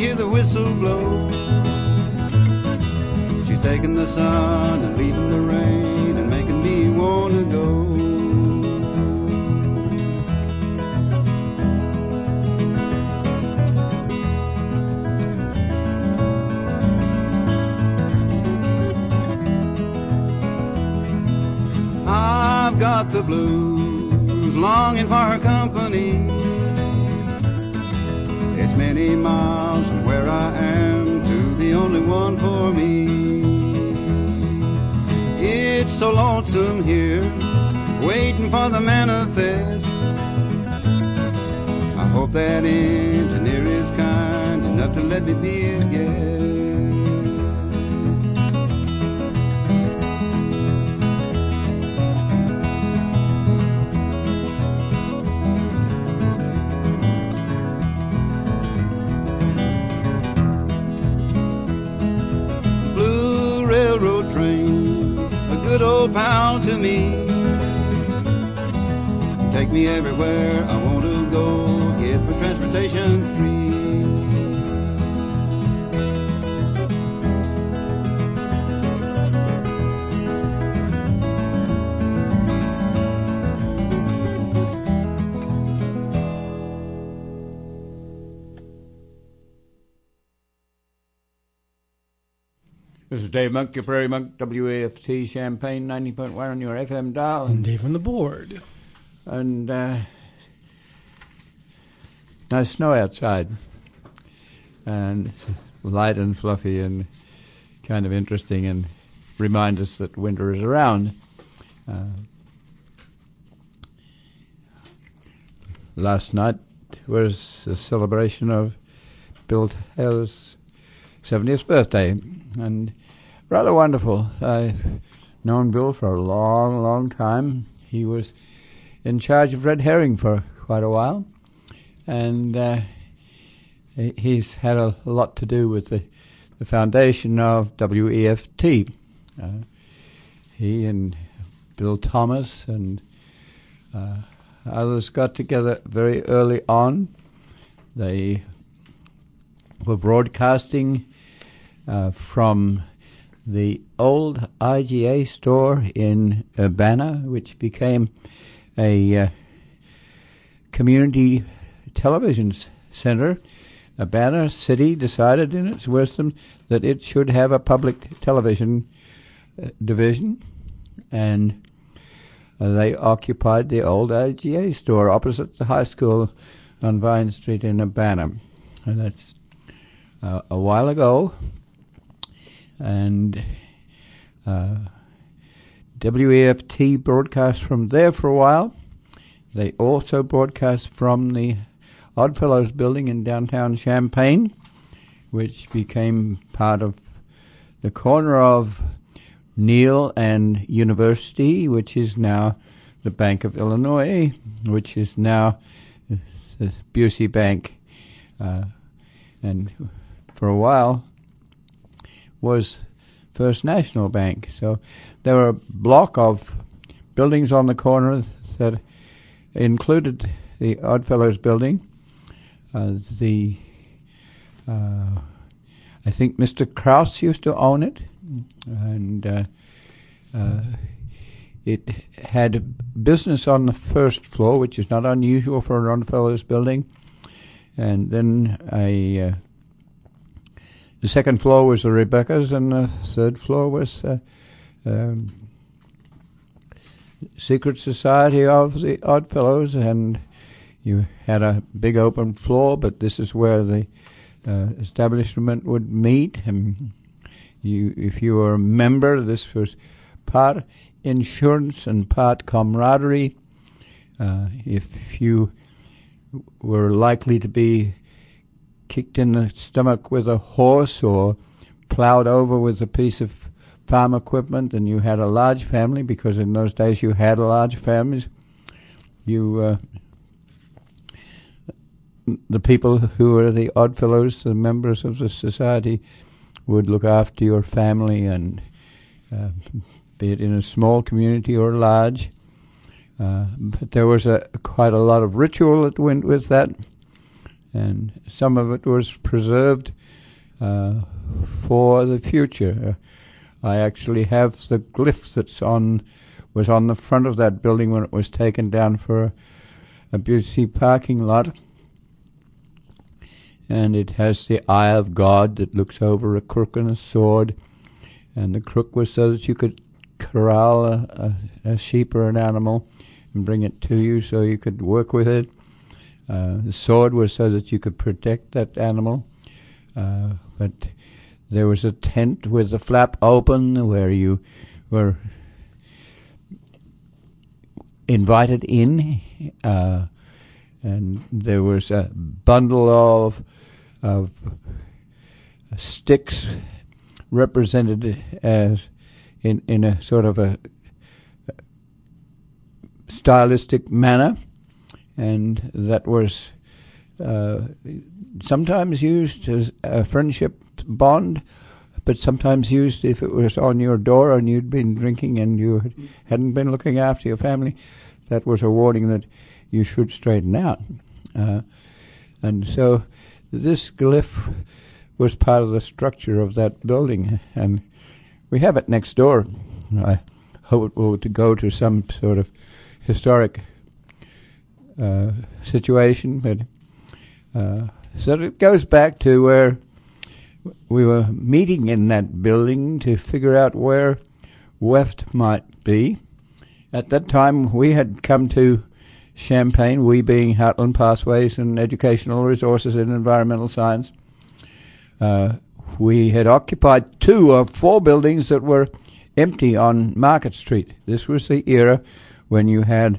hear the whistle blow. She's taking the sun and leaving the rain and making me want to go. I've got the blues, longing for her company. It's many miles from where I am to the only one for me. It's so lonesome here, waiting for the manifest. I hope that engineer is kind enough to let me be his guest. Railroad train, a good old pal to me. Take me everywhere I want to go, get my transportation free. This is Dave Monk, your Prairie Monk, WAFT Champaign 90.1 on your FM dial. And Dave on the board. And nice snow outside. And it's light and fluffy and kind of interesting and reminds us that winter is around. Last night was a celebration of Bill Taylor's 70th birthday, and rather wonderful. I've known Bill for a long, long time. He was in charge of Red Herring for quite a while, and he's had a lot to do with the foundation of WEFT. He and Bill Thomas and others got together very early on. They were broadcasting from the old IGA store in Urbana, which became a community television center. Urbana City decided in its wisdom that it should have a public television division, and they occupied the old IGA store opposite the high school on Vine Street in Urbana. And that's a while ago. And WEFT broadcast from there for a while. They also broadcast from the Oddfellows building in downtown Champaign, which became part of the corner of Neal and University, which is now the Bank of Illinois, which is now the Busey Bank. And for a while was First National Bank. So there were a block of buildings on the corner that included the Oddfellows building. I think Mr. Krause used to own it, and it had business on the first floor, which is not unusual for an Oddfellows building, and then the second floor was the Rebecca's, and the third floor was Secret Society of the Oddfellows, and you had a big open floor, but this is where the establishment would meet. And if you were a member, this was part insurance and part camaraderie. If you were likely to be kicked in the stomach with a horse or plowed over with a piece of farm equipment, and you had a large family, because in those days you had large families, the people who were the Oddfellows, the members of the society, would look after your family, and be it in a small community or large. But there was quite a lot of ritual that went with that, and some of it was preserved for the future. I actually have the glyph was on the front of that building when it was taken down for a busy parking lot. And it has the eye of God that looks over a crook and a sword. And the crook was so that you could corral a sheep or an animal and bring it to you so you could work with it. The sword was so that you could protect that animal. But there was a tent with the flap open where you were invited in, and there was a bundle of sticks represented as in a sort of a stylistic manner, and that was sometimes used as a friendship bond, but sometimes used if it was on your door and you'd been drinking and you hadn't been looking after your family. That was a warning that you should straighten out. And so this glyph was part of the structure of that building, and we have it next door. I hope it will go to some sort of historic situation, but so it goes back to where we were meeting in that building to figure out where Weft might be. At that time, we had come to Champaign, we being Heartland Pathways and Educational Resources in Environmental Science. We had occupied 2 of 4 buildings that were empty on Market Street. This was the era when you had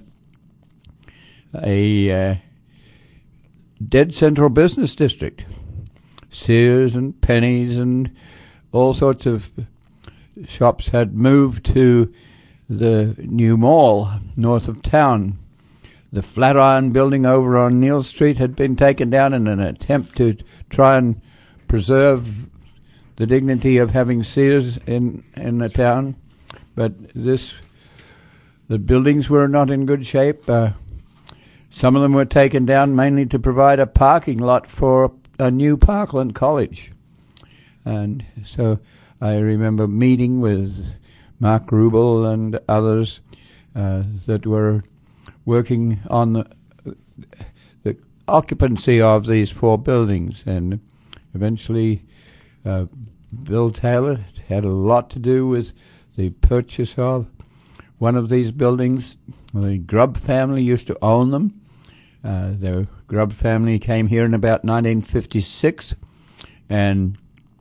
a dead central business district. Sears and Penny's and all sorts of shops had moved to the new mall north of town. The Flatiron building over on Neal Street had been taken down in an attempt to try and preserve the dignity of having Sears in the town. But the buildings were not in good shape. Some of them were taken down mainly to provide a parking lot for a new Parkland College. And so I remember meeting with Mark Rubel and others that were working on the occupancy of these 4 buildings. And eventually Bill Taylor had a lot to do with the purchase of one of these buildings. The Grubb family used to own them. The Grubb family came here in about 1956, and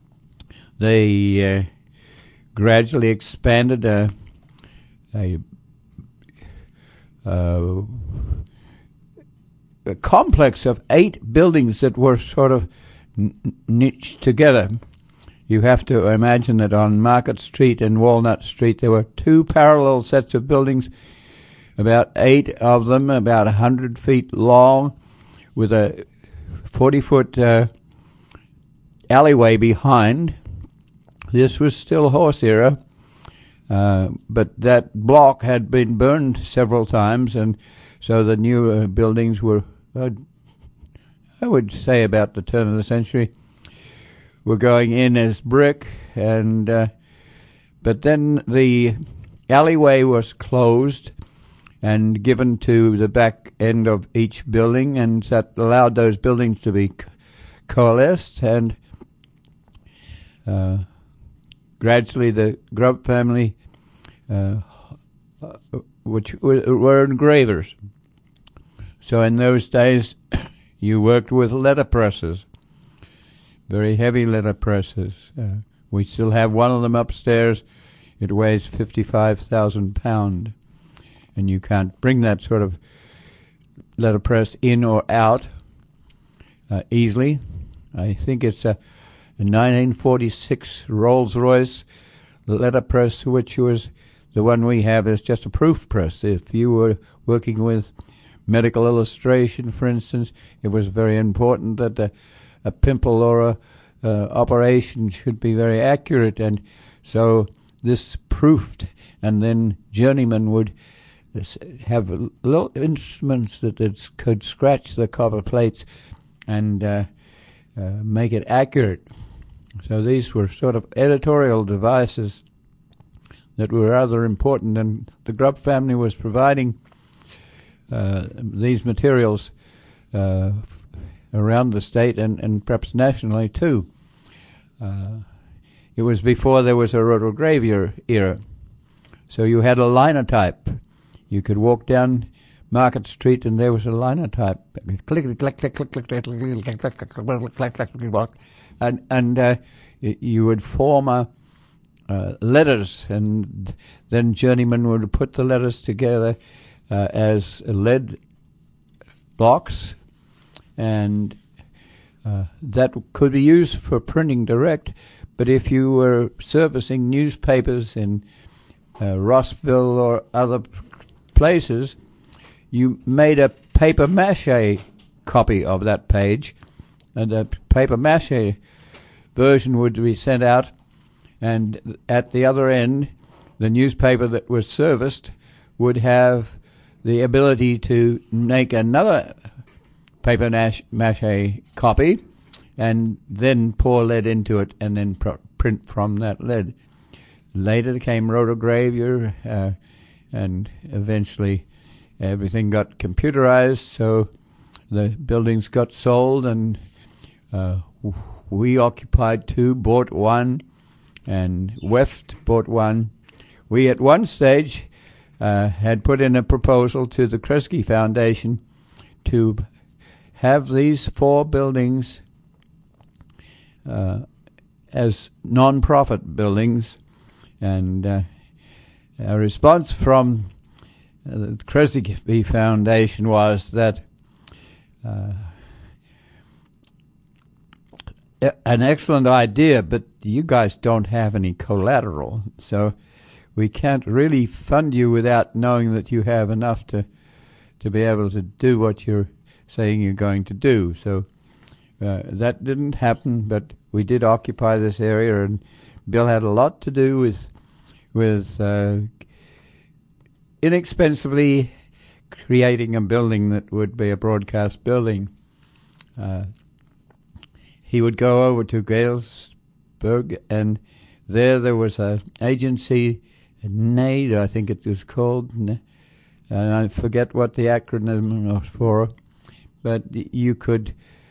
they gradually expanded a complex of 8 buildings that were sort of niched together. You have to imagine that on Market Street and Walnut Street there were 2 parallel sets of buildings, about 8 of them, about 100 feet long, with a 40-foot alleyway behind. This was still horse era, but that block had been burned several times, and so the new buildings were, I would say about the turn of the century, were going in as brick, and but then the alleyway was closed and given to the back end of each building, and that allowed those buildings to be coalesced, and gradually the Grubb family, which were engravers. So in those days, you worked with letterpresses, very heavy letterpresses. We still have one of them upstairs. It weighs 55,000 pounds. And you can't bring that sort of letterpress in or out easily. I think it's a 1946 Rolls-Royce letterpress, which was the one we have is just a proof press. If you were working with medical illustration, for instance, it was very important that a pimple or a operation should be very accurate, and so this proofed, and then journeymen would have little instruments that could scratch the copper plates and make it accurate. So these were sort of editorial devices that were rather important, and the Grubb family was providing these materials around the state and perhaps nationally too. It was before there was a rotogravure era. So you had a linotype. You could walk down Market Street and there was a linotype. Click, click, click, click, click, click, click, click, click, click, and you would form letters, and then journeymen would put the letters together as lead blocks, and that could be used for printing direct. But if you were servicing newspapers in Rossville or other places, you made a paper mache copy of that page, and a paper mache version would be sent out, and at the other end, the newspaper that was serviced would have the ability to make another paper mache copy and then pour lead into it and then print from that lead. Later came rotogravure, and eventually everything got computerized, so the buildings got sold, and we occupied 2, bought 1, and Weft bought 1. We at one stage had put in a proposal to the Kresge Foundation to have these 4 buildings as non-profit buildings, and a response from the Kresge Foundation was that an excellent idea, but you guys don't have any collateral, so we can't really fund you without knowing that you have enough to be able to do what you're saying you're going to do. So that didn't happen, but we did occupy this area, and Bill had a lot to do with inexpensively creating a building that would be a broadcast building. He would go over to Galesburg, and there was an agency, NAID, I think it was called, and I forget what the acronym was for, but you could,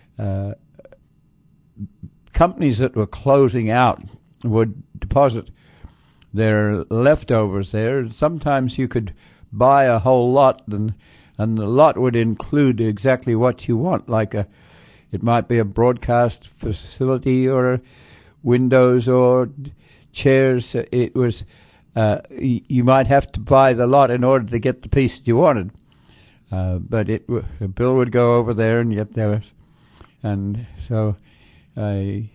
companies that were closing out would deposit their leftovers there. Sometimes you could buy a whole lot, and the lot would include exactly what you want, like it might be a broadcast facility or windows or chairs. It was you might have to buy the lot in order to get the piece that you wanted. But Bill would go over there and get those, and so I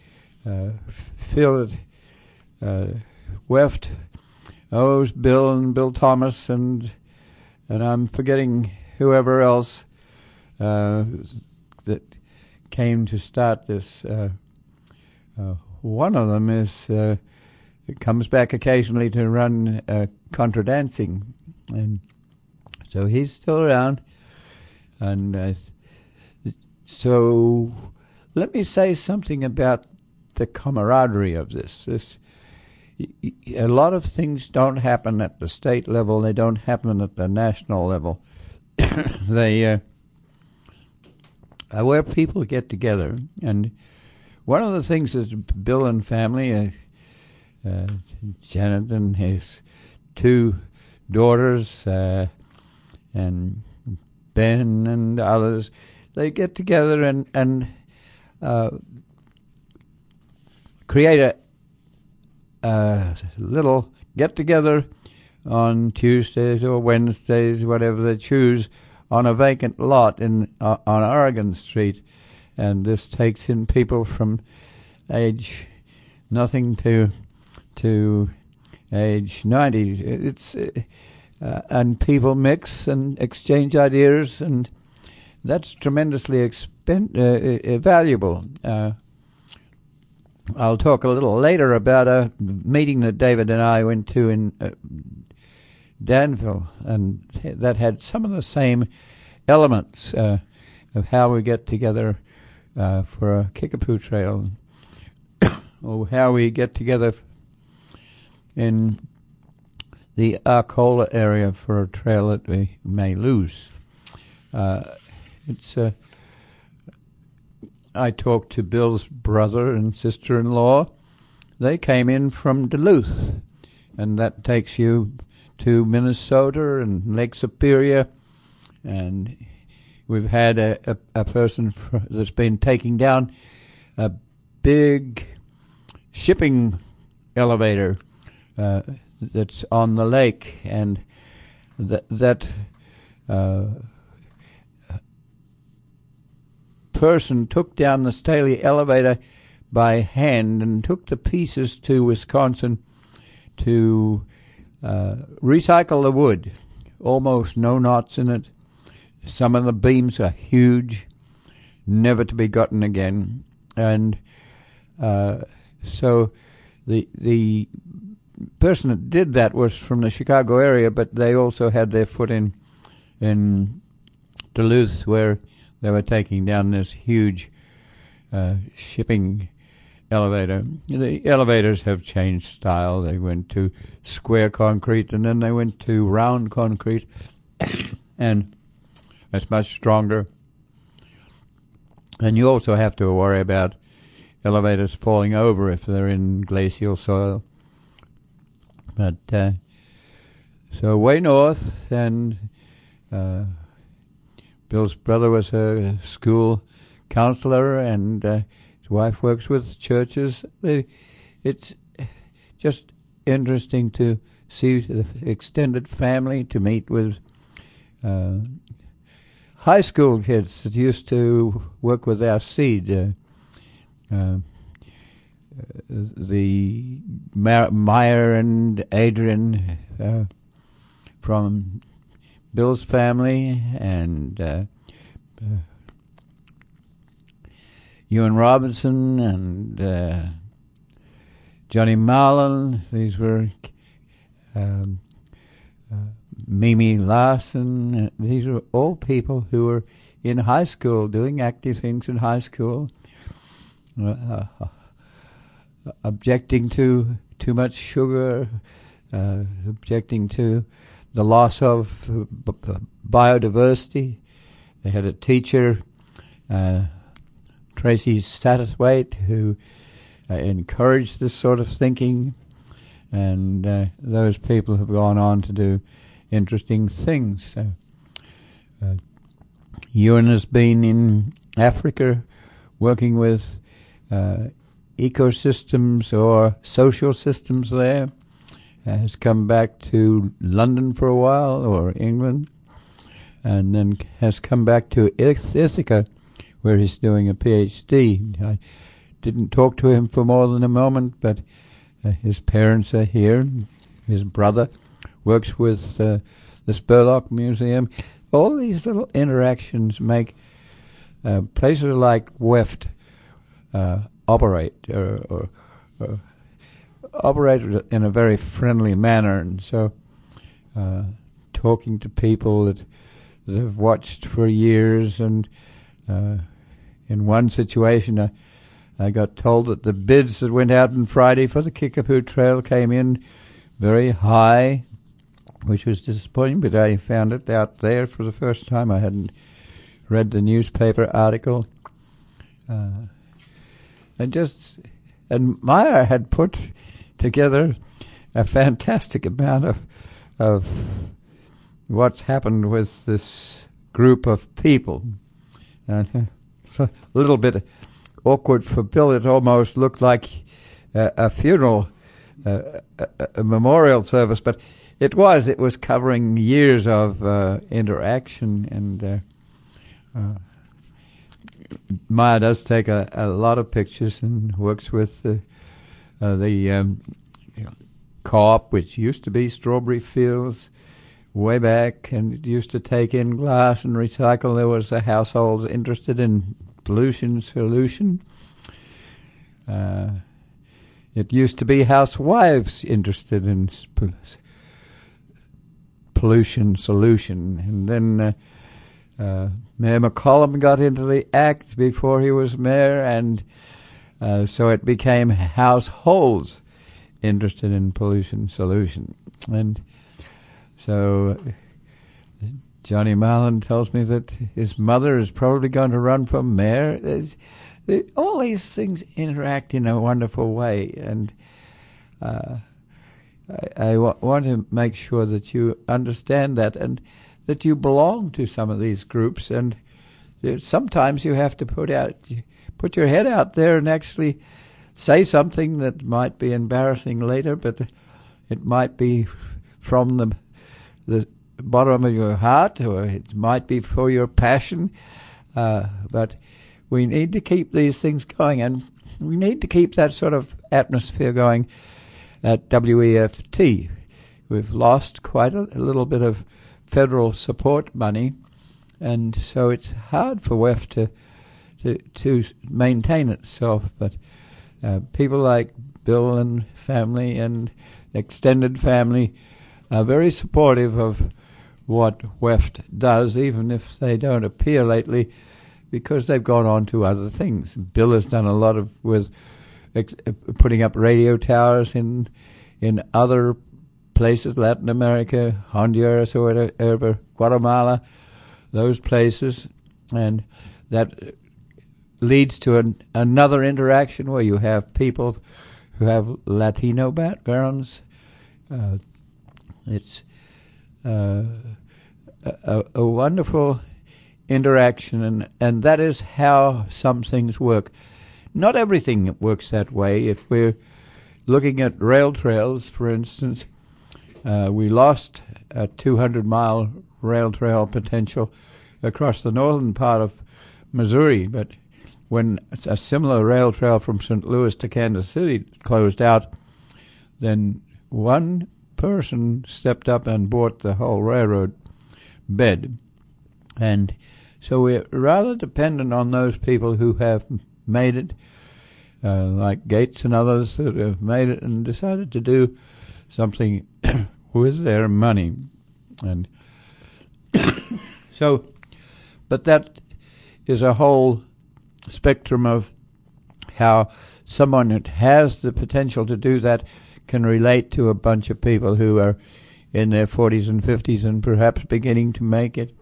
feel that Weft owes Bill and Bill Thomas, and I'm forgetting whoever else that came to start this. One of them is comes back occasionally to run contra dancing, and so he's still around. And so let me say something about the camaraderie of this. A lot of things don't happen at the state level. They don't happen at the national level. They where people get together. And one of the things is Bill and family, Janet and his 2 daughters, and Ben and others, they get together and create a little get-together on Tuesdays or Wednesdays, whatever they choose, on a vacant lot on Oregon Street. And this takes in people from age nothing to age 90. It's and people mix and exchange ideas, and that's tremendously valuable. I'll talk a little later about a meeting that David and I went to in Danville, and that had some of the same elements of how we get together for a Kickapoo trail, or how we get together in the Arcola area for a trail that we may lose. I talked to Bill's brother and sister-in-law. They came in from Duluth, and that takes you to Minnesota and Lake Superior, and we've had a person that's been taking down a big shipping elevator that's on the lake, and that person took down the Staley elevator by hand and took the pieces to Wisconsin to recycle the wood. Almost no knots in it. Some of the beams are huge, never to be gotten again. And so the person that did that was from the Chicago area, but they also had their foot in Duluth, where they were taking down this huge shipping elevator. The elevators have changed style. They went to square concrete, and then they went to round concrete, and it's much stronger. And you also have to worry about elevators falling over if they're in glacial soil. But so way north, and Bill's brother was a school counselor, and his wife works with churches. It's just interesting to see the extended family, to meet with high school kids that used to work with our seed. The Meyer and Adrian from Bill's family, and Ewan Robinson and Johnny Marlin. These were Mimi Larson. These were all people who were in high school, doing active things in high school, objecting to too much sugar, objecting to the loss of biodiversity. They had a teacher, Tracy Satterthwaite, who encouraged this sort of thinking, and those people have gone on to do interesting things. So, Ewan has been in Africa working with ecosystems or social systems there, has come back to London for a while, or England, and then has come back to Ithaca, where he's doing a PhD. I didn't talk to him for more than a moment, but his parents are here. His brother works with the Spurlock Museum. All these little interactions make places like WEFT operate, or operate in a very friendly manner. And so talking to people that have watched for years, and in one situation I got told that the bids that went out on Friday for the Kickapoo Trail came in very high, which was disappointing, but I found it out there for the first time. I hadn't read the newspaper article. And Meyer had put together a fantastic amount of what's happened with this group of people. And it's a little bit awkward for Bill. It almost looked like a funeral, a memorial service, but it was covering years of interaction, and Meyer does take a lot of pictures and works with the co-op, which used to be Strawberry Fields way back, and it used to take in glass and recycle. There was a household interested in pollution solution. It used to be housewives interested in pollution solution, and then Mayor McCollum got into the act before he was mayor, and so it became households interested in pollution solution. And so Johnny Marlin tells me that his mother is probably going to run for mayor. All these things interact in a wonderful way, and I want to make sure that you understand that and that you belong to some of these groups. And sometimes you have to put your head out there and actually say something that might be embarrassing later, but it might be from the bottom of your heart, or it might be for your passion. But we need to keep these things going, and we need to keep that sort of atmosphere going at WEFT. We've lost quite a little bit of federal support money, and so it's hard for WEF to maintain itself. But people like Bill and family and extended family are very supportive of what WEFT does, even if they don't appear lately, because they've gone on to other things. Bill has done a lot with putting up radio towers in other places, Latin America, Honduras, or whatever, Guatemala, those places, and that leads to another interaction where you have people who have Latino backgrounds. It's a wonderful interaction, and that is how some things work. Not everything works that way. If we're looking at rail trails, for instance, we lost a 200-mile rail trail potential across the northern part of Missouri, but when a similar rail trail from St. Louis to Kansas City closed out, then one person stepped up and bought the whole railroad bed. And so we're rather dependent on those people who have made it, like Gates and others that have made it and decided to do something with their money. And so, but that is a whole spectrum of how someone that has the potential to do that can relate to a bunch of people who are in their 40s and 50s and perhaps beginning to make it.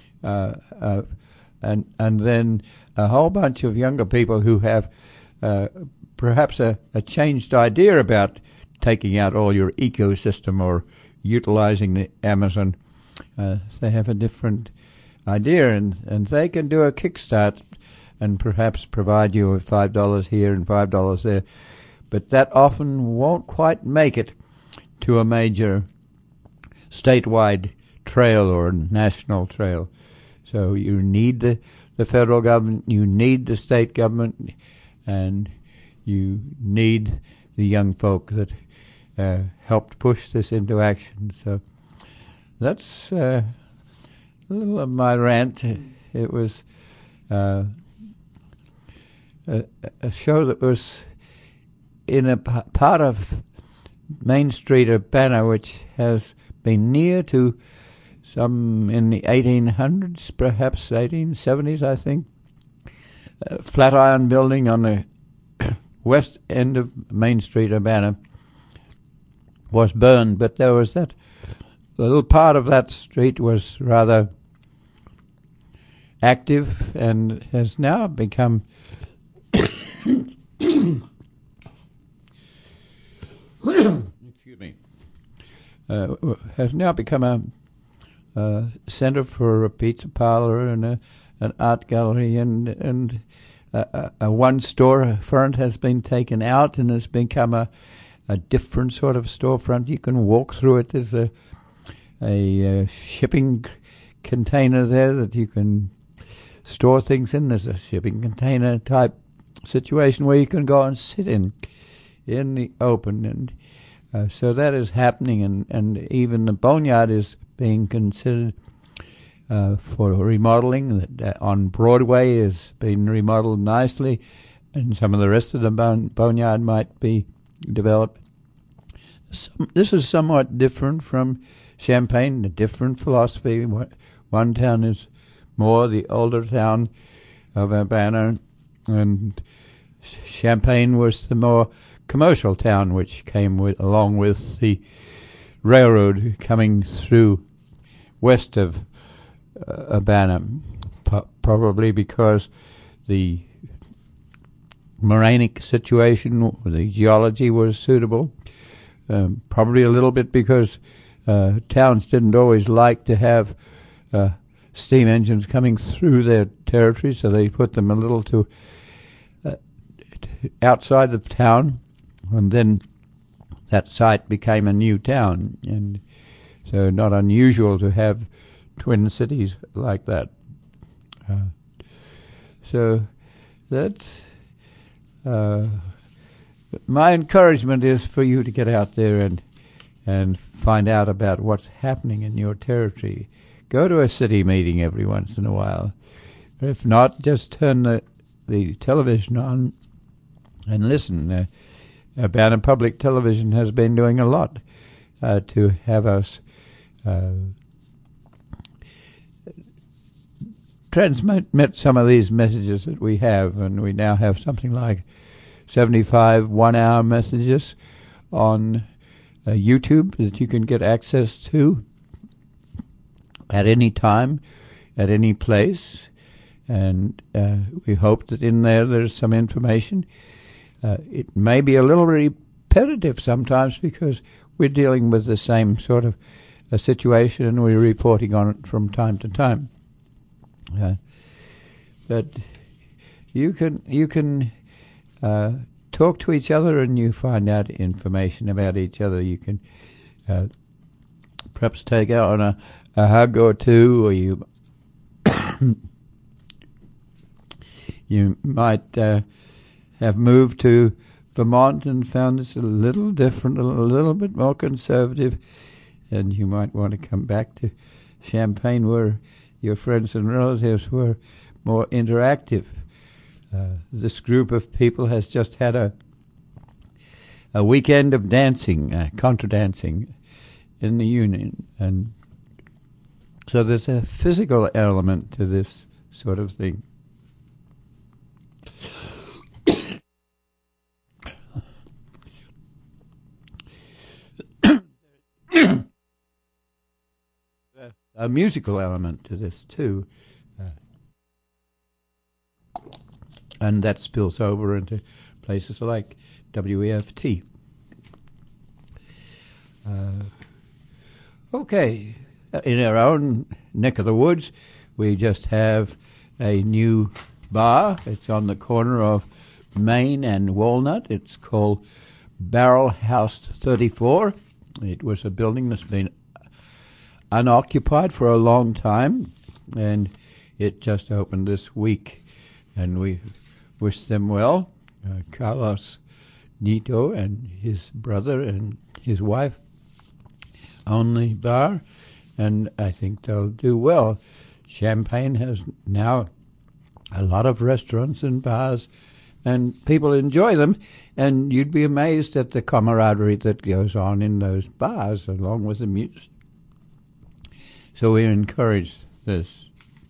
And then a whole bunch of younger people who have perhaps a changed idea about taking out all your ecosystem or utilizing the Amazon. They have a different idea, and they can do a kickstart and perhaps provide you with $5 here and $5 there. But that often won't quite make it to a major statewide trail or national trail. So you need the federal government, you need the state government, and you need the young folk that helped push this into action. So that's a little of my rant. It was a show that was in a part of Main Street, Urbana, which has been near to some in the 1800s, perhaps 1870s, I think. Flatiron Building on the west end of Main Street, Urbana, was burned, but there was that little part of that street was rather active and has now become excuse me, has now become a center for a pizza parlor and an art gallery, and a one storefront has been taken out and has become a different sort of storefront. You can walk through it. There's a shipping container there that you can store things in. There's a shipping container type situation where you can go and sit in the open, and so that is happening, and even the boneyard is being considered for remodeling. On Broadway is being remodeled nicely, and some of the rest of the boneyard might be developed. This is somewhat different from Champaign, a different philosophy. One town is more the older town of Urbana, and Champaign was the more commercial town, which came along with the railroad coming through west of Urbana, probably because the morainic situation, the geology was suitable, probably a little bit because towns didn't always like to have steam engines coming through their territory, so they put them a little to outside of town, and then that site became a new town, and so not unusual to have twin cities like that. So that's my encouragement is for you to get out there and find out about what's happening in your territory. Go to a city meeting every once in a while. If not, just turn the television on and listen. Urbana Public Television has been doing a lot to have us transmit some of these messages that we have, and we now have something like 75 one-hour messages on YouTube that you can get access to at any time, at any place, and we hope that in there's some information. It may be a little repetitive sometimes because we're dealing with the same sort of a situation and we're reporting on it from time to time. But you can talk to each other and you find out information about each other. You can perhaps take out on a hug or two, or you you might have moved to Vermont and found this a little different, a little bit more conservative, and you might want to come back to Champaign where your friends and relatives were more interactive. This group of people has just had a weekend of dancing, contra dancing in the Union, and so there's a physical element to this sort of thing. A musical element to this too, and that spills over into places like WEFT. Okay, in our own neck of the woods, we just have a new bar. It's on the corner of Main and Walnut. It's called Barrel House 34. It was a building that's been unoccupied for a long time, and it just opened this week, and we wish them well. Carlos Nito and his brother and his wife own the bar, and I think they'll do well. Champaign has now a lot of restaurants and bars, and people enjoy them, and you'd be amazed at the camaraderie that goes on in those bars along with the music. So we encourage this.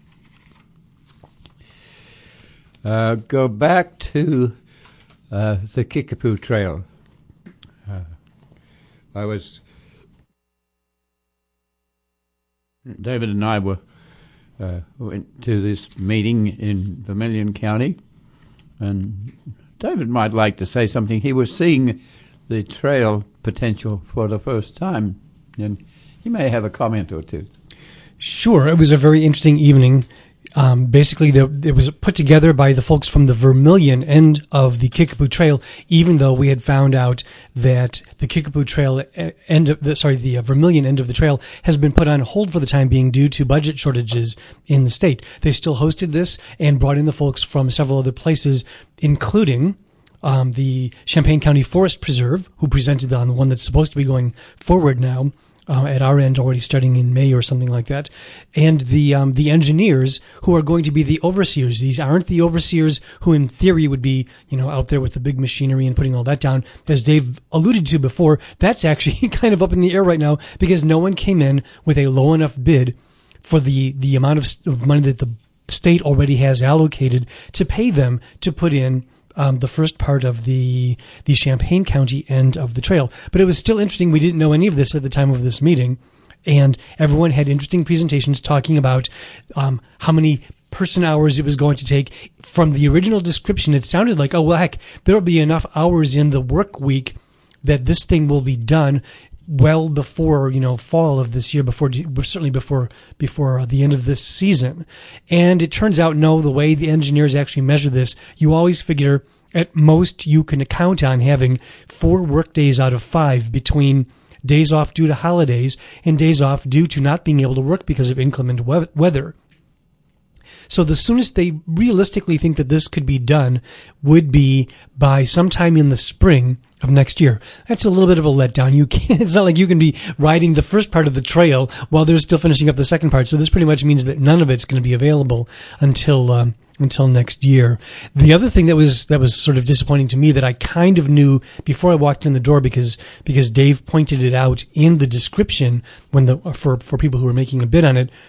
Go back to the Kickapoo Trail. David and I went to this meeting in Vermilion County, and David might like to say something. He was seeing the trail potential for the first time, and he may have a comment or two. Sure. It was a very interesting evening. Basically, it was put together by the folks from the Vermilion end of the Kickapoo Trail, even though we had found out that the Kickapoo Trail the Vermilion end of the trail has been put on hold for the time being due to budget shortages in the state. They still hosted this and brought in the folks from several other places, including the Champaign County Forest Preserve, who presented on the one that's supposed to be going forward now. At our end, already starting in May or something like that, and the engineers who are going to be the overseers. These aren't the overseers who, in theory, would be out there with the big machinery and putting all that down. As Dave alluded to before, that's actually kind of up in the air right now because no one came in with a low enough bid for the amount of money that the state already has allocated to pay them to put in the first part of the Champaign County end of the trail. But it was still interesting. We didn't know any of this at the time of this meeting, and everyone had interesting presentations talking about how many person hours it was going to take. From the original description, it sounded like, oh, well, heck, there will be enough hours in the work week that this thing will be done well before, fall of this year, certainly before the end of this season. And it turns out, no, the way the engineers actually measure this, you always figure at most you can count on having 4 work days out of 5 between days off due to holidays and days off due to not being able to work because of inclement weather. So the soonest they realistically think that this could be done would be by sometime in the spring of next year. That's a little bit of a letdown. It's not like you can be riding the first part of the trail while they're still finishing up the second part. So this pretty much means that none of it's going to be available until next year. The other thing that was sort of disappointing to me that I kind of knew before I walked in the door because Dave pointed it out in the description for people who were making a bid on it.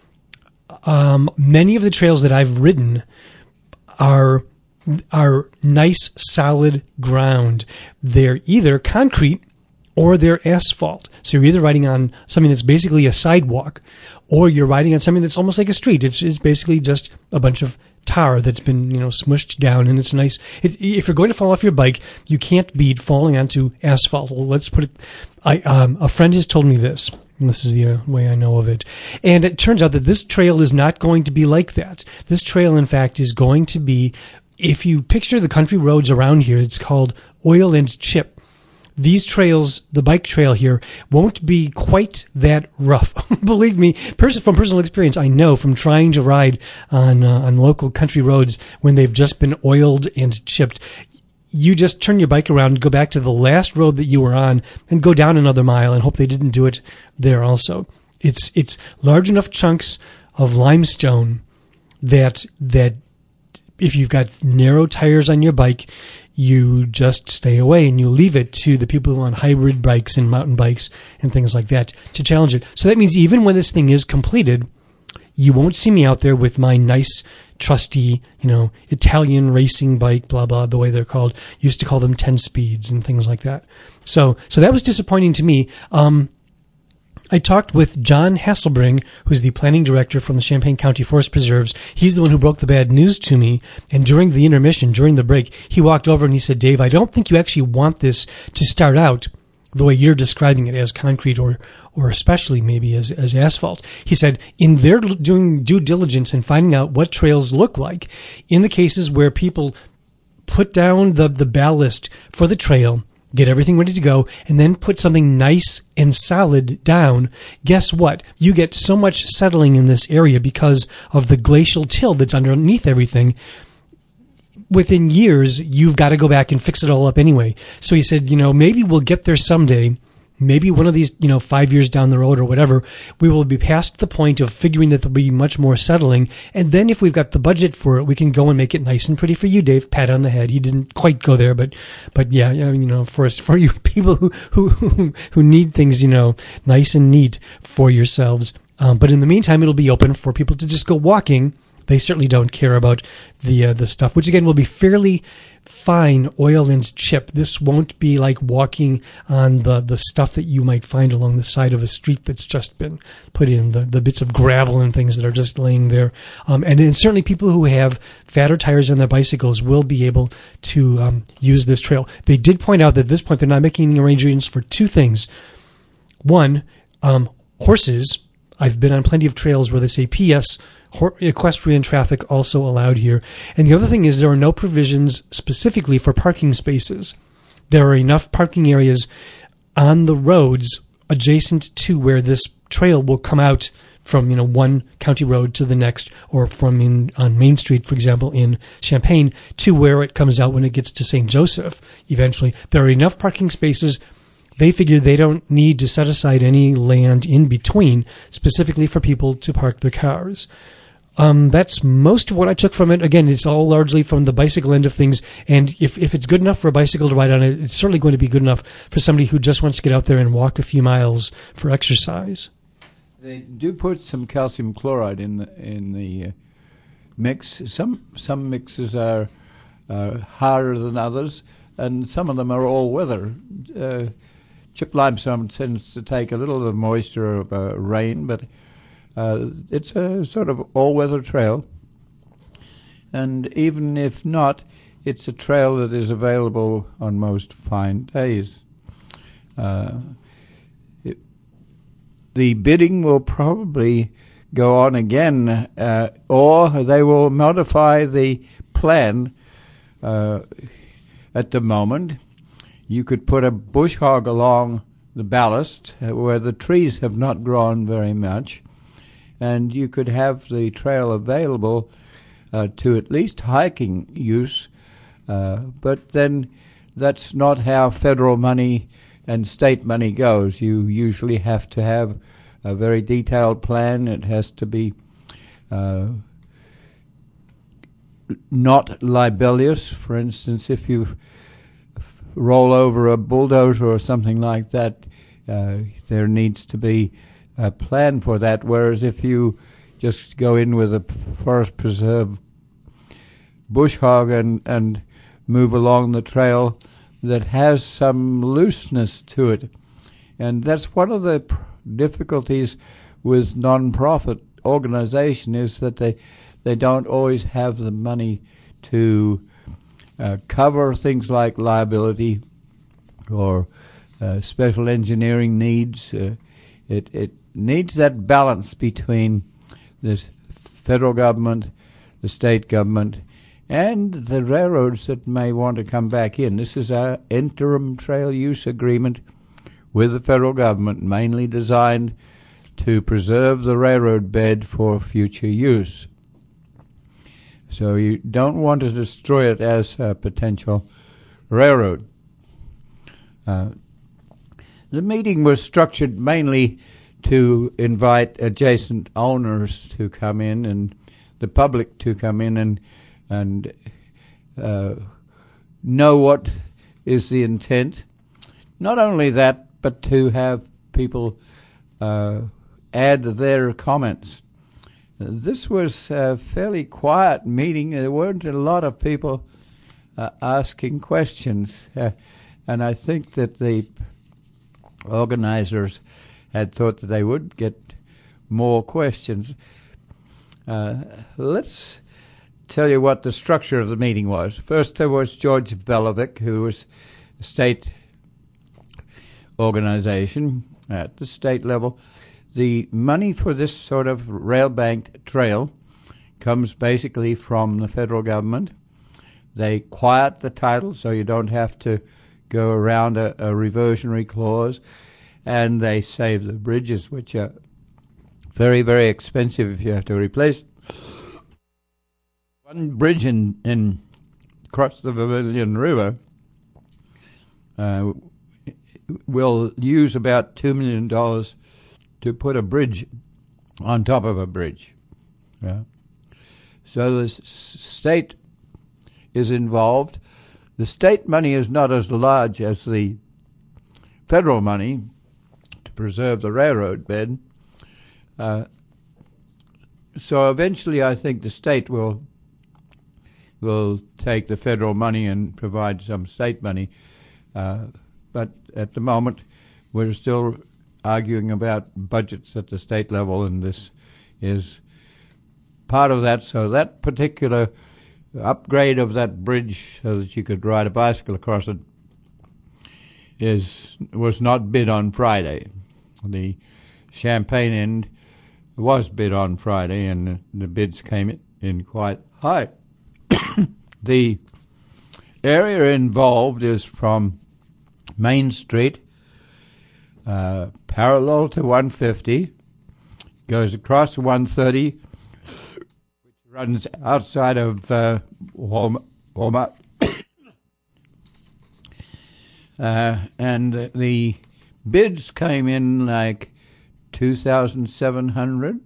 Many of the trails that I've ridden are nice, solid ground. They're either concrete or they're asphalt. So you're either riding on something that's basically a sidewalk, or you're riding on something that's almost like a street. It's basically just a bunch of tar that's been, smushed down, and it's nice. If you're going to fall off your bike, you can't beat falling onto asphalt. Well, let's put it. A friend has told me this. And this is the way I know of it. And it turns out that this trail is not going to be like that. This trail, in fact, is going to be, if you picture the country roads around here, it's called oil and chip. These trails, the bike trail here, won't be quite that rough. Believe me, from personal experience, I know from trying to ride on local country roads when they've just been oiled and chipped. You just turn your bike around, go back to the last road that you were on, and go down another mile and hope they didn't do it there also. It's large enough chunks of limestone that if you've got narrow tires on your bike, you just stay away and you leave it to the people who are on hybrid bikes and mountain bikes and things like that to challenge it. So that means even when this thing is completed, you won't see me out there with my nice, trusty, Italian racing bike, blah, blah, the way they're called. Used to call them 10 speeds and things like that. So that was disappointing to me. I talked with John Hasselbring, who's the planning director from the Champaign County Forest Preserves. He's the one who broke the bad news to me. And during the intermission, during the break, he walked over and he said, Dave, I don't think you actually want this to start out the way you're describing it, as concrete or especially maybe as asphalt. He said, in their doing due diligence and finding out what trails look like, in the cases where people put down the ballast for the trail, get everything ready to go, and then put something nice and solid down, guess what? You get so much settling in this area because of the glacial till that's underneath everything. Within years, you've got to go back and fix it all up anyway. So he said, maybe we'll get there someday. Maybe one of these, 5 years down the road or whatever, we will be past the point of figuring that there'll be much more settling. And then if we've got the budget for it, we can go and make it nice and pretty for you, Dave. Pat on the head. He didn't quite go there, but yeah, for you people who need things, nice and neat for yourselves. But in the meantime, it'll be open for people to just go walking. They certainly don't care about the stuff, which again will be fairly fine oil and chip. This won't be like walking on the stuff that you might find along the side of a street that's just been put in, the bits of gravel and things that are just laying there. And certainly people who have fatter tires on their bicycles will be able to use this trail. They did point out that at this point they're not making arrangements for 2 things. One, horses. I've been on plenty of trails where they say, P.S., equestrian traffic also allowed here. And the other thing is there are no provisions specifically for parking spaces. There are enough parking areas on the roads adjacent to where this trail will come out from, one county road to the next, or from on Main Street, for example, in Champaign, to where it comes out when it gets to St. Joseph eventually. There are enough parking spaces. They figure they don't need to set aside any land in between specifically for people to park their cars. That's most of what I took from it. Again, it's all largely from the bicycle end of things. And if it's good enough for a bicycle to ride on it, it's certainly going to be good enough for somebody who just wants to get out there and walk a few miles for exercise. They do put some calcium chloride in the mix. Some mixes are harder than others, and some of them are all weather. Chip limestone tends to take a little of the moisture of rain, but it's a sort of all-weather trail. And even if not, it's a trail that is available on most fine days. The bidding will probably go on again, or they will modify the plan. At the moment, you could put a bush hog along the ballast where the trees have not grown very much, and you could have the trail available to at least hiking use, but then that's not how federal money and state money goes. You usually have to have a very detailed plan. It has to be not libelous. For instance, if you roll over a bulldozer or something like that, there needs to be a plan for that, whereas if you just go in with a forest preserve bush hog and move along the trail that has some looseness to it. And that's one of the difficulties with non-profit organization, is that they don't always have the money to cover things like liability or special engineering needs. It needs that balance between the federal government, the state government, and the railroads that may want to come back in. This is our interim trail use agreement with the federal government, mainly designed to preserve the railroad bed for future use. So you don't want to destroy it as a potential railroad. The meeting was structured mainly to invite adjacent owners to come in and the public to come in and know what is the intent. Not only that, but to have people add their comments. This was a fairly quiet meeting. There weren't a lot of people asking questions, and I think that the organizers had thought that they would get more questions. Let's tell you what the structure of the meeting was. First, there was George Velovic, who was a state organization at the state level. The money for this sort of rail-banked trail comes basically from the federal government. They quiet the title so you don't have to go around a reversionary clause, and they save the bridges, which are very, very expensive if you have to replace. One bridge in across the Vermilion River will use about $2 million to put a bridge on top of a bridge. Yeah. So the state is involved. The state money is not as large as the federal money to preserve the railroad bed. So eventually I think the state will take the federal money and provide some state money. But at the moment, we're still arguing about budgets at the state level, and this is part of that. So that particular upgrade of that bridge so that you could ride a bicycle across it was not bid on Friday. The Champaign end was bid on Friday, and the bids came in quite high. The area involved is from Main Street, parallel to 150, goes across 130, which runs outside of Walmart. And the bids came in like 2,700,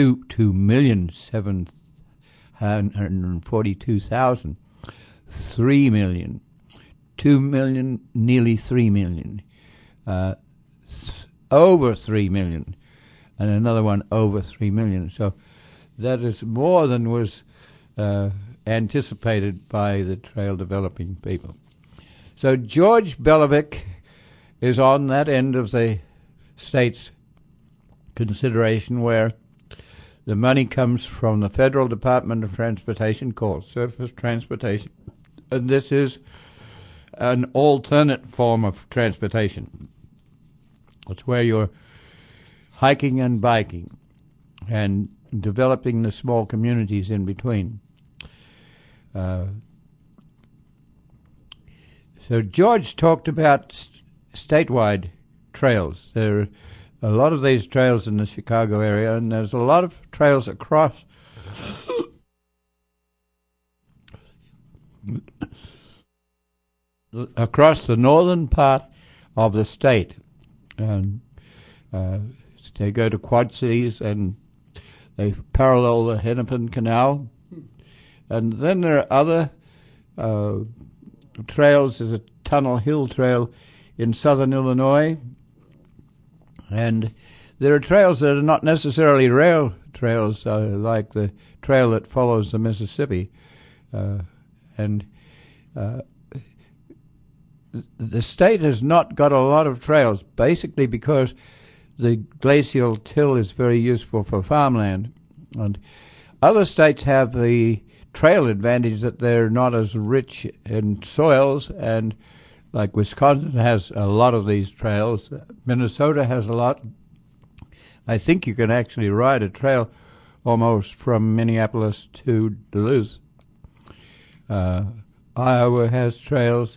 2,742,000, 3 million, 2 million, nearly 3 million, over 3 million. and another one over 3 million. So that is more than was anticipated by the trail developing people. So George Belovic is on that end of the state's consideration where the money comes from the Federal Department of Transportation called Surface Transportation. And this is an alternate form of transportation. It's where you're hiking and biking and developing the small communities in between. So George talked about statewide trails. There are a lot of these trails in the Chicago area, and there's a lot of trails across the northern part of the state. And they go to Quad Cities, and they parallel the Hennepin Canal. And then there are other trails. There's a Tunnel Hill Trail in southern Illinois. And there are trails that are not necessarily rail trails, like the trail that follows the Mississippi. The state has not got a lot of trails, basically because the glacial till is very useful for farmland. And other states have the trail advantage that they're not as rich in soils, and like Wisconsin has a lot of these trails. Minnesota has a lot. I think you can actually ride a trail almost from Minneapolis to Duluth. Iowa has trails.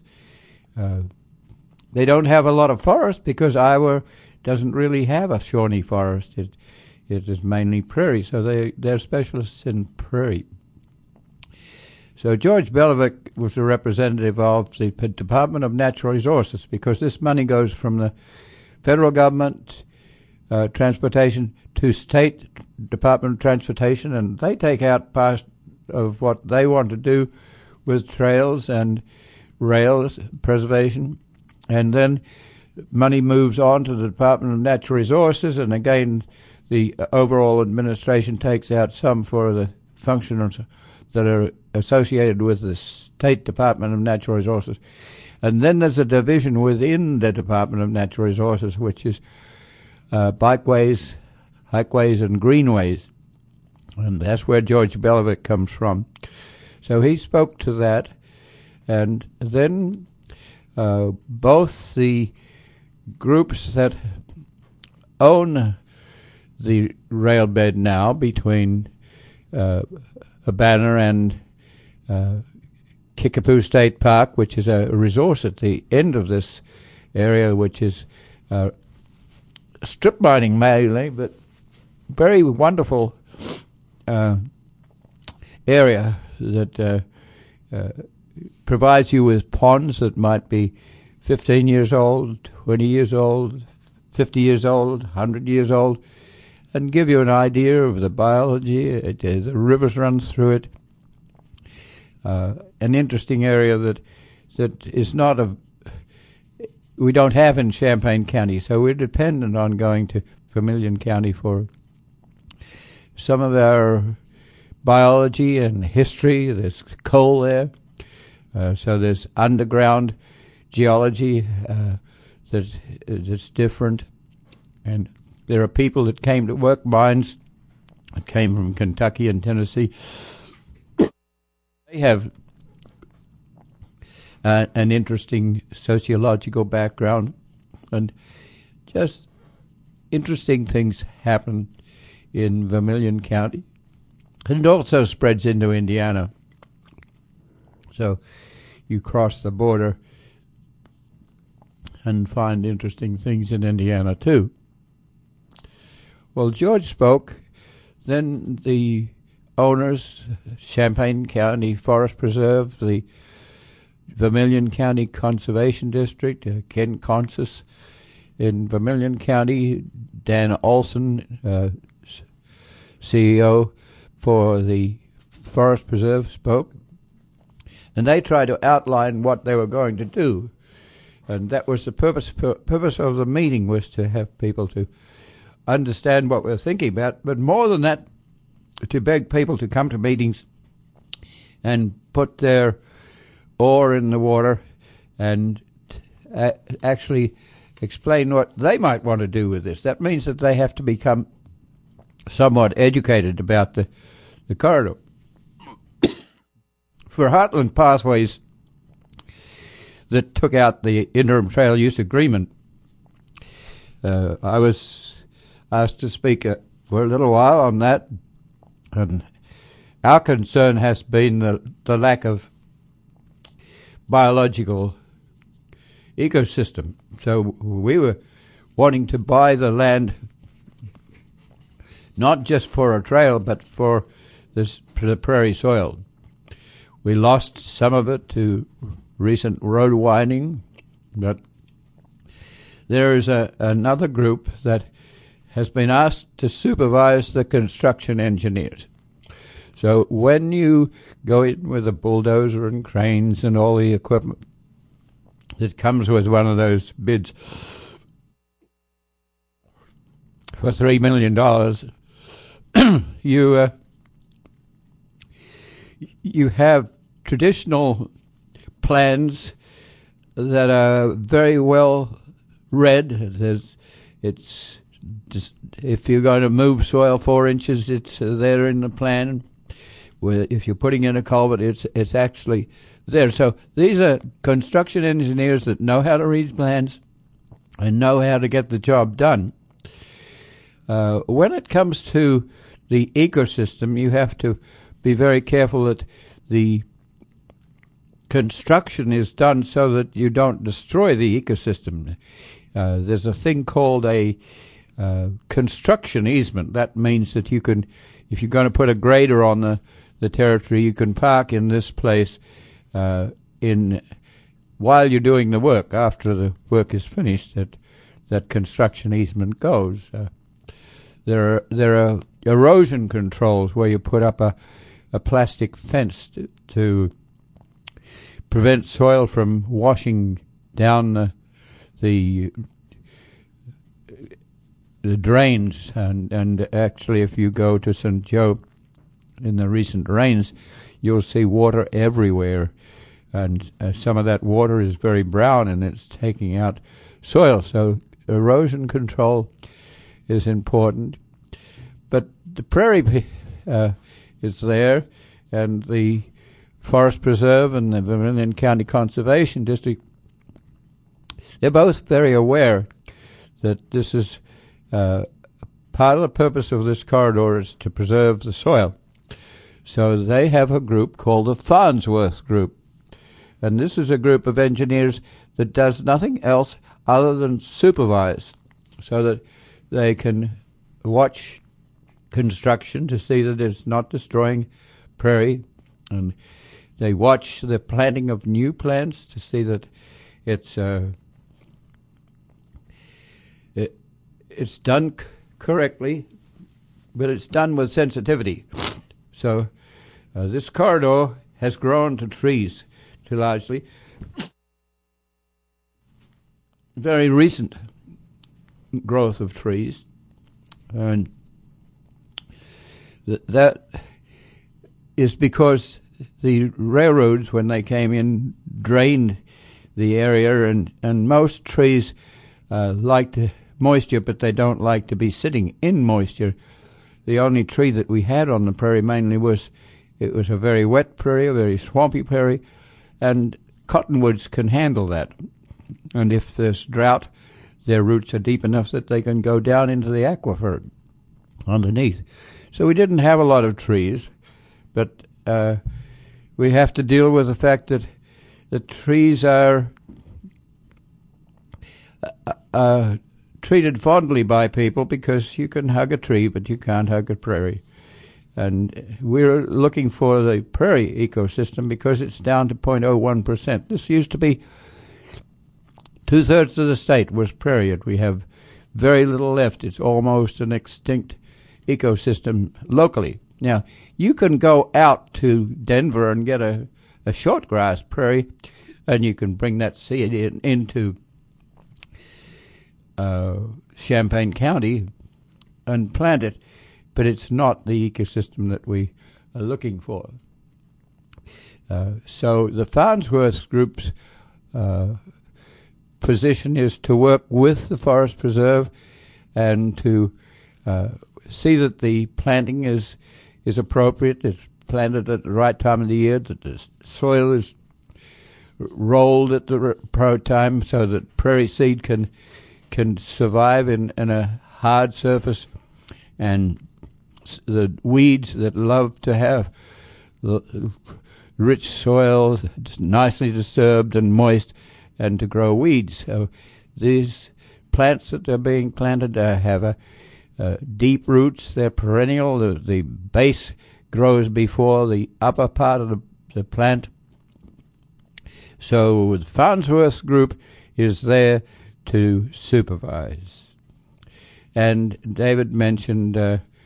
They don't have a lot of forest because Iowa doesn't really have a Shawnee forest. It is mainly prairie, so they're specialists in prairie. So George Belovic was a representative of the Department of Natural Resources, because this money goes from the federal government transportation to state Department of Transportation, and they take out part of what they want to do with trails and rails preservation, and then money moves on to the Department of Natural Resources, and again the overall administration takes out some for the functions that are associated with the State Department of Natural Resources. And then there's a division within the Department of Natural Resources, which is bikeways, hikeways, and greenways. And that's where George Belovic comes from. So he spoke to that. And then both the groups that own the rail bed now between Urbana and Kickapoo State Park, which is a resource at the end of this area, which is strip mining mainly, but very wonderful area that provides you with ponds that might be 15 years old, 20 years old, 50 years old, 100 years old, and give you an idea of the biology. The rivers run through it. An interesting area that is not we don't have in Champaign County, so we're dependent on going to Vermilion County for some of our biology and history. There's coal there, so there's underground geology that's different, and there are people that came to work mines that came from Kentucky and Tennessee. They have an interesting sociological background, and just interesting things happen in Vermilion County. And it also spreads into Indiana. So you cross the border and find interesting things in Indiana too. Well, George spoke. Then the owners, Champaign County Forest Preserve, the Vermilion County Conservation District, Ken Consis in Vermilion County, Dan Olson, CEO for the Forest Preserve, spoke. And they tried to outline what they were going to do. And that was the purpose of the meeting, was to have people to understand what we're thinking about, but more than that, to beg people to come to meetings and put their oar in the water and actually explain what they might want to do with this. That means that they have to become somewhat educated about the corridor. For Heartland Pathways that took out the interim trail use agreement, I was asked to speak for a little while on that, and our concern has been the lack of biological ecosystem. So we were wanting to buy the land not just for a trail, but for the prairie soil. We lost some of it to recent road widening, but there is another group that has been asked to supervise the construction engineers. So when you go in with a bulldozer and cranes and all the equipment that comes with one of those bids for $3 million, you have traditional plans that are very well read. It's just, if you're going to move soil 4 inches, it's there in the plan. If you're putting in a culvert, it's actually there. So these are construction engineers that know how to read plans and know how to get the job done. When it comes to the ecosystem, you have to be very careful that the construction is done so that you don't destroy the ecosystem. There's a thing called a construction easement. That means that you can, if you're going to put a grader on the territory, you can park in this place while you're doing the work. After the work is finished, that construction easement goes. There are erosion controls where you put up a plastic fence to prevent soil from washing down the drains, and actually, if you go to St. Joe in the recent rains, you'll see water everywhere, and some of that water is very brown and it's taking out soil. So erosion control is important, but the prairie is there, and the Forest Preserve and the Vermilion County Conservation District, they're both very aware that this is part of the purpose of this corridor is to preserve the soil. So they have a group called the Farnsworth Group, and this is a group of engineers that does nothing else other than supervise, so that they can watch construction to see that it's not destroying prairie, and they watch the planting of new plants to see that it's done correctly, but it's done with sensitivity. So this corridor has grown to trees, too largely. Very recent growth of trees, and that is because the railroads, when they came in, drained the area, and most trees like moisture, but they don't like to be sitting in moisture. The only tree that we had on the prairie mainly was a very wet prairie, a very swampy prairie, and cottonwoods can handle that. And if there's drought, their roots are deep enough that they can go down into the aquifer underneath. So we didn't have a lot of trees, but we have to deal with the fact that the trees are treated fondly by people, because you can hug a tree, but you can't hug a prairie. And we're looking for the prairie ecosystem because it's down to 0.01%. This used to be 2/3 of the state was prairie. We have very little left. It's almost an extinct ecosystem locally. Now, you can go out to Denver and get a shortgrass prairie, and you can bring that seed into Champaign County and plant it, but it's not the ecosystem that we are looking for. So the Farnsworth Group's position is to work with the Forest Preserve and to see that the planting is appropriate, it's planted at the right time of the year, that the soil is rolled at the appropriate time so that prairie seed can survive in a hard surface, and the weeds that love to have rich soil, nicely disturbed and moist, and to grow weeds. So these plants that are being planted have deep roots. They're perennial. The base grows before the upper part of the plant. So the Farnsworth Group is there to supervise. And David mentioned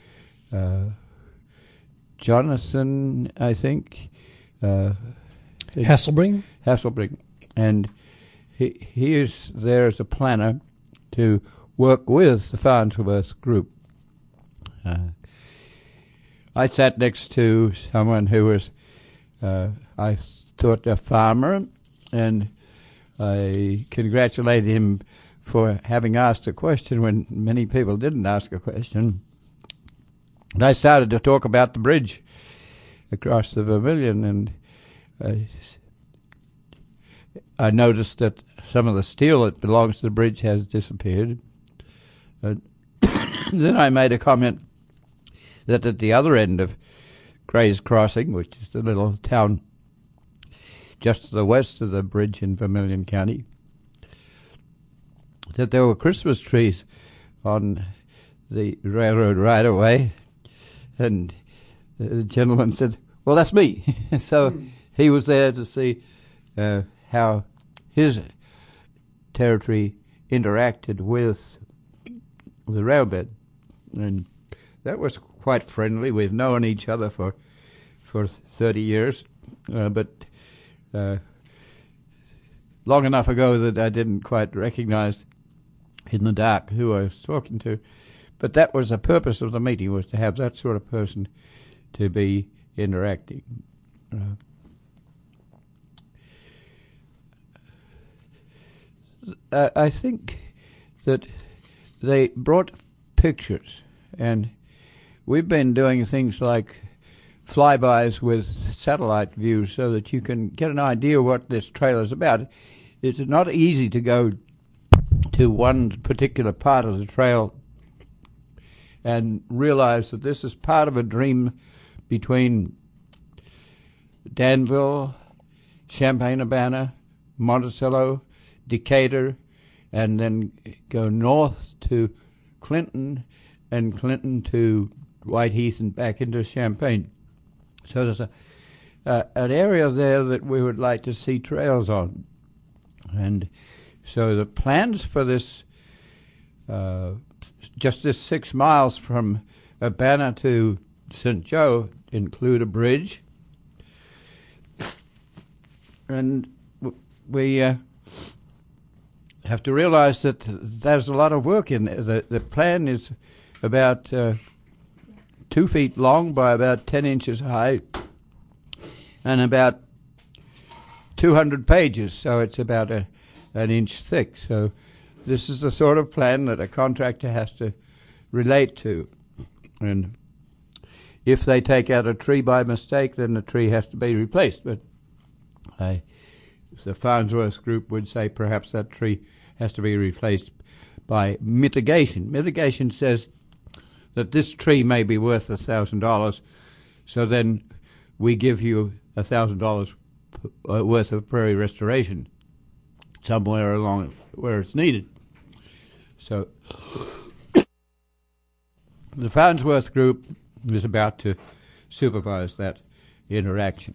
Jonathan, I think. Hasselbring? Hasselbring. And he is there as a planner to work with the Farnsworth Group. I sat next to someone who was, I thought, a farmer, and I congratulated him for having asked a question when many people didn't ask a question. And I started to talk about the bridge across the Vermilion, and I noticed that some of the steel that belongs to the bridge has disappeared. Then I made a comment that at the other end of Gray's Crossing, which is the little town just to the west of the bridge in Vermilion County, that there were Christmas trees on the railroad right-of-way, and the gentleman said, well, that's me. So he was there to see how his territory interacted with the railbed, and that was quite friendly. We've known each other for 30 years, but long enough ago that I didn't quite recognize in the dark who I was talking to. But that was the purpose of the meeting, was to have that sort of person to be interacting. I think that they brought pictures, and we've been doing things like flybys with satellite views so that you can get an idea what this trail is about. It's not easy to go to one particular part of the trail and realize that this is part of a dream between Danville, Champaign-Urbana, Monticello, Decatur, and then go north to Clinton, and Clinton to Whiteheath and back into Champaign. So there's an area there that we would like to see trails on. And so the plans for this, just this 6 miles from Urbana to St. Joe, include a bridge. And we have to realize that there's a lot of work in there. The plan is about 2 feet long by about 10 inches high and about 200 pages, so it's about an inch thick. So this is the sort of plan that a contractor has to relate to. And if they take out a tree by mistake, then the tree has to be replaced. But the Farnsworth Group would say perhaps that tree has to be replaced by mitigation. Mitigation says that this tree may be worth $1,000, so then we give you $1,000 worth of prairie restoration somewhere along where it's needed. So the Farnsworth Group is about to supervise that interaction.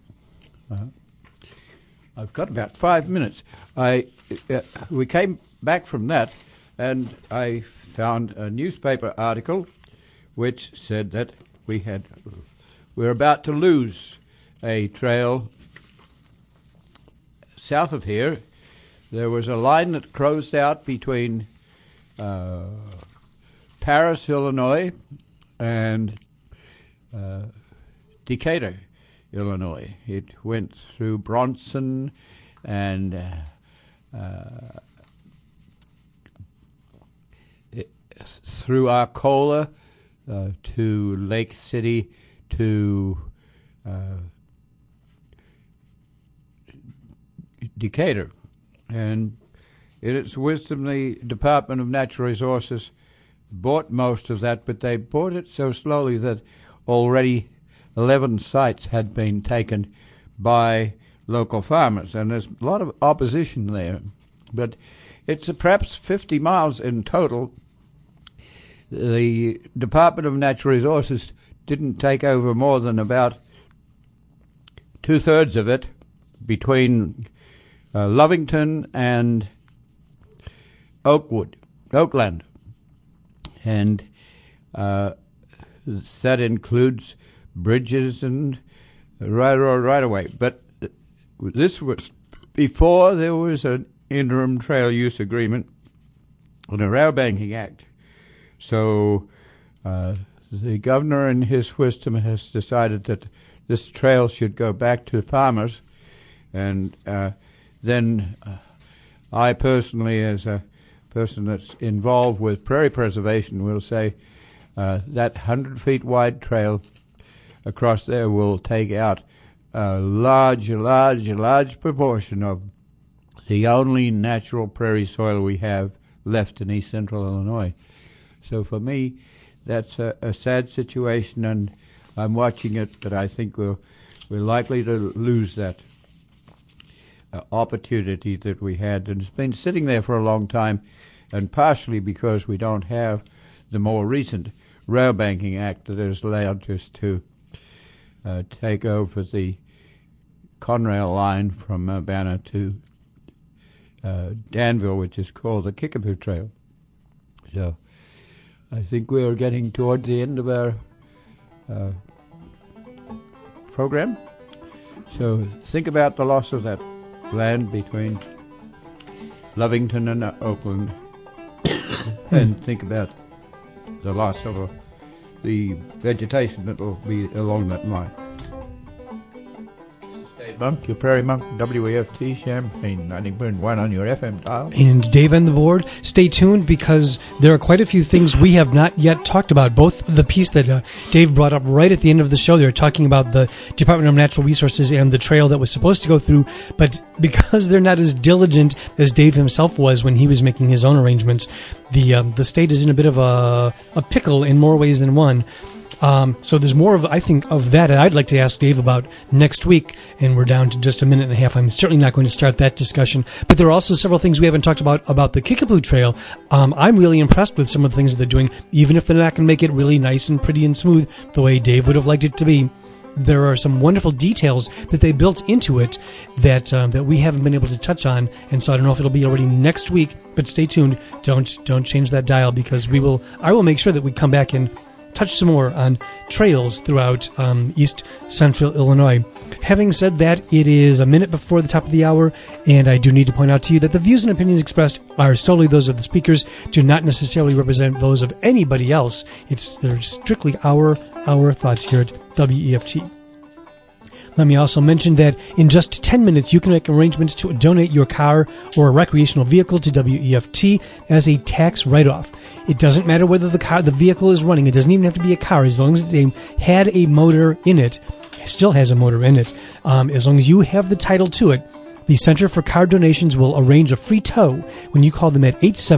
I've got about 5 minutes. We came back from that, and I found a newspaper article which said that we're about to lose a trail south of here. There was a line that closed out between Paris, Illinois, and Decatur, Illinois. It went through Bronson and through Arcola to Lake City to Decatur. And in its wisdom, the Department of Natural Resources bought most of that, but they bought it so slowly that already 11 sites had been taken by local farmers, and there's a lot of opposition there. But it's perhaps 50 miles in total. The Department of Natural Resources didn't take over more than about 2/3 of it between Lovington and Oakland. And that includes bridges and right away. But this was before there was an interim trail use agreement and a Rail Banking Act. So the governor in his wisdom has decided that this trail should go back to farmers. And then I personally, as a person that's involved with prairie preservation, will say that 100 feet wide trail across there will take out a large proportion of the only natural prairie soil we have left in east central Illinois. So for me, that's a sad situation, and I'm watching it, but I think we're likely to lose that opportunity that we had. And it's been sitting there for a long time, and partially because we don't have the more recent Rail Banking Act that has allowed us to take over the Conrail line from Urbana to Danville, which is called the Kickapoo Trail. So I think we are getting toward the end of our program. So think about the loss of that land between Lovington and Oakland, and think about the loss of the vegetation that will be along that line. Dave Monk, your Prairie Monk, WAFT Champaign, 90.1 on your FM dial. And Dave and the board, stay tuned because there are quite a few things we have not yet talked about. Both the piece that Dave brought up right at the end of the show, they were talking about the Department of Natural Resources and the trail that was supposed to go through, but because they're not as diligent as Dave himself was when he was making his own arrangements, the state is in a bit of a pickle in more ways than one. So there's more of, I think, of that I'd like to ask Dave about next week, and we're down to just a minute and a half. I'm certainly not going to start that discussion, but there are also several things we haven't talked about the Kickapoo Trail. I'm really impressed with some of the things that they're doing, even if they're not going to make it really nice and pretty and smooth the way Dave would have liked it to be. There are some wonderful details that they built into it that we haven't been able to touch on, and so I don't know if it'll be already next week, but stay tuned. Don't change that dial, because I will make sure that we come back and touch some more on trails throughout east central Illinois. Having said that, it is a minute before the top of the hour, and I do need to point out to you that the views and opinions expressed are solely those of the speakers, do not necessarily represent those of anybody else. They're strictly our thoughts here at WEFT. Let me also mention that in just 10 minutes, you can make arrangements to donate your car or a recreational vehicle to WEFT as a tax write-off. It doesn't matter whether the vehicle is running. It doesn't even have to be a car. As long as it had a motor in it, it still has a motor in it. As long as you have the title to it, the Center for Car Donations will arrange a free tow when you call them at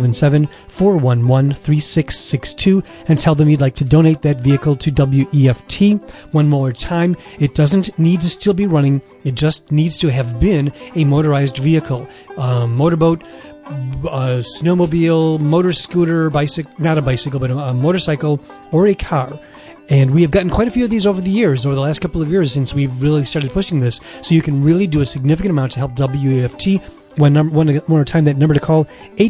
877-411-3662 and tell them you'd like to donate that vehicle to WEFT. One more time, it doesn't need to still be running. It just needs to have been a motorized vehicle. Motorboat, snowmobile, motor scooter, not a bicycle, but a motorcycle or a car. And we have gotten quite a few of these over the last couple of years since we've really started pushing this. So you can really do a significant amount to help WEFT. One more time, that number to call,